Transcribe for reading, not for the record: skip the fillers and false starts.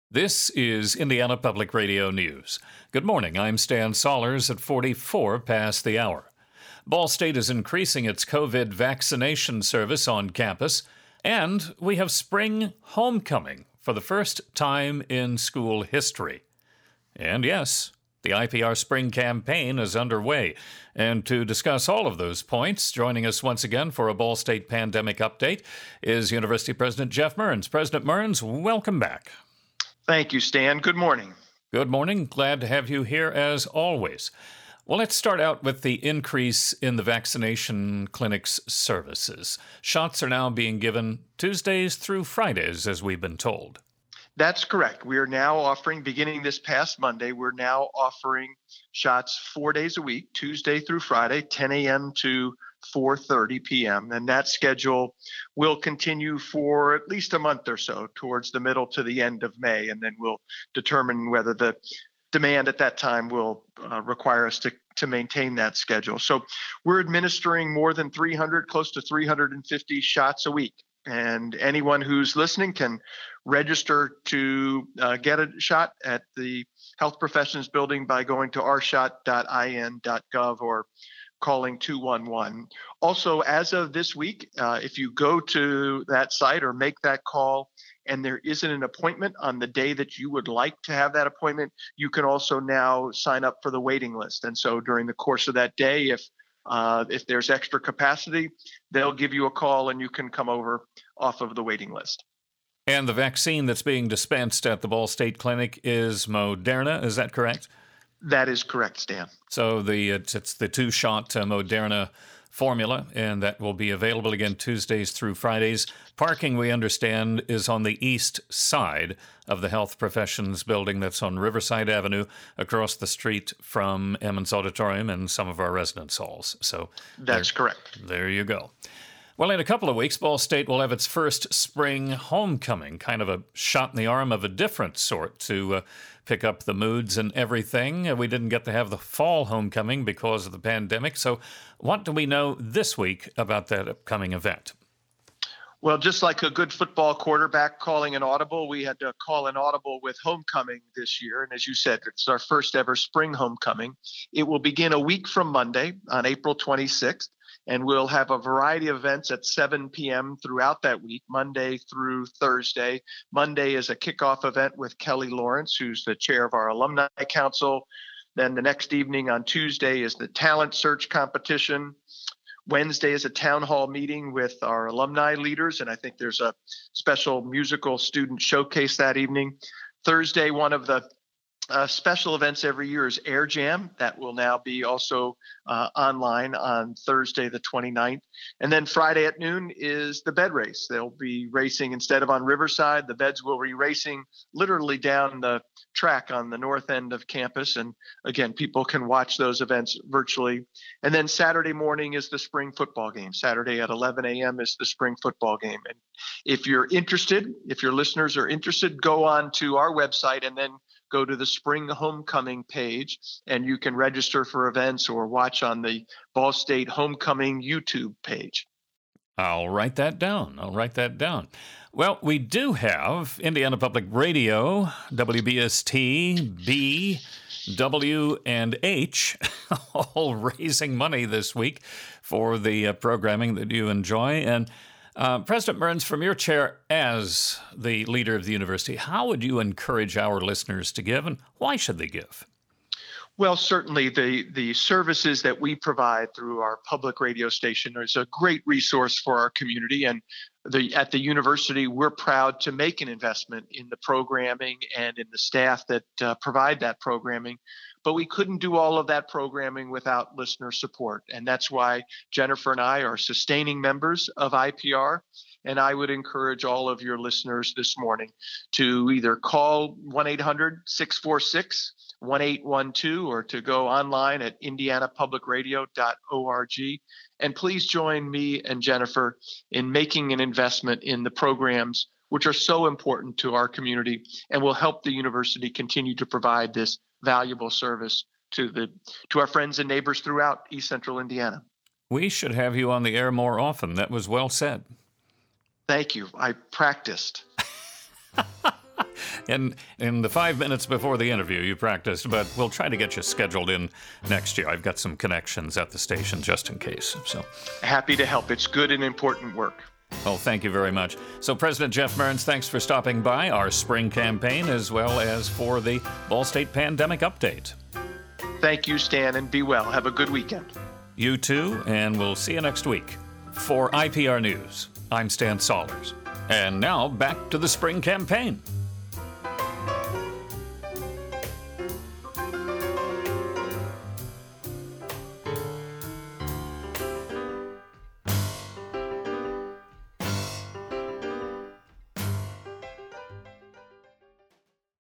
This is Indiana Public Radio News. Good morning, I'm Stan Sollers at 44 past the hour. Ball State is increasing its COVID vaccination service on campus, and we have spring homecoming for the first time in school history. And yes, the IPR Spring Campaign is underway. And to discuss all of those points, joining us once again for a Ball State pandemic update is University President Jeff Mearns. President Mearns, welcome back. Thank you, Stan. Good morning. Good morning. Glad to have you here as always. Well, let's start out with the increase in the vaccination clinic's services. Shots are now being given Tuesdays through Fridays, as we've been told. That's correct. We are now offering, beginning this past Monday, we're now offering shots 4 days a week, Tuesday through Friday, 10 a.m. to 4:30 p.m. And that schedule will continue for at least a month or so, towards the middle to the end of May. And then we'll determine whether the demand at that time will require us to maintain that schedule. So we're administering more than 300, close to 350 shots a week. And anyone who's listening can register to get a shot at the Health Professions Building by going to rshot.in.gov or calling 211. Also, as of this week, if you go to that site or make that call and there isn't an appointment on the day that you would like to have that appointment, you can also now sign up for the waiting list. And so during the course of that day, if there's extra capacity, they'll give you a call and you can come over off of the waiting list. And the vaccine that's being dispensed at the Ball State Clinic is Moderna, is that correct? That is correct, Stan. So it's the two-shot Moderna formula, and that will be available again Tuesdays through Fridays. Parking, we understand, is on the east side of the Health Professions Building that's on Riverside Avenue, across the street from Emmons Auditorium and some of our residence halls. So that's correct. There you go. Well, in a couple of weeks, Ball State will have its first spring homecoming, kind of a shot in the arm of a different sort to pick up the moods and everything. We didn't get to have the fall homecoming because of the pandemic. So what do we know this week about that upcoming event? Well, just like a good football quarterback calling an audible, we had to call an audible with homecoming this year. And as you said, it's our first ever spring homecoming. It will begin a week from Monday on April 26th. And we'll have a variety of events at 7 p.m. throughout that week, Monday through Thursday. Monday is a kickoff event with Kelly Lawrence, who's the chair of our Alumni Council. Then the next evening on Tuesday is the talent search competition. Wednesday is a town hall meeting with our alumni leaders, and I think there's a special musical student showcase that evening. Thursday, one of the special events every year is Air Jam. That will now be also online on Thursday the 29th. And then Friday at noon is the bed race. They'll be racing, instead of on Riverside, the beds will be racing literally down the track on the north end of campus. And again, people can watch those events virtually. And then Saturday morning is the spring football game. Saturday at 11 a.m. is the spring football game. And if you're interested, if your listeners are interested, go on to our website and then go to the Spring Homecoming page, and you can register for events or watch on the Ball State Homecoming YouTube page. I'll write that down. Well, we do have Indiana Public Radio, WBST, B, W, and H, all raising money this week for the programming that you enjoy. And President Mearns, from your chair as the leader of the university, how would you encourage our listeners to give, and why should they give? Well, certainly the services that we provide through our public radio station is a great resource for our community. And at the university, we're proud to make an investment in the programming and in the staff that provide that programming. But we couldn't do all of that programming without listener support. And that's why Jennifer and I are sustaining members of IPR. And I would encourage all of your listeners this morning to either call 1-800-646-1812 or to go online at indianapublicradio.org. And please join me and Jennifer in making an investment in the programs which are so important to our community and will help the university continue to provide this valuable service to our friends and neighbors throughout East Central Indiana. We should have you on the air more often. That was well said. Thank you. I practiced. In the 5 minutes before the interview, you practiced, but we'll try to get you scheduled in next year. I've got some connections at the station just in case. So happy to help. It's good and important work. Well, thank you very much. So, President Jeff Mearns, thanks for stopping by our spring campaign as well as for the Ball State pandemic update. Thank you, Stan, and be well. Have a good weekend. You too, and we'll see you next week. For IPR News, I'm Stan Sollers. And now back to the spring campaign.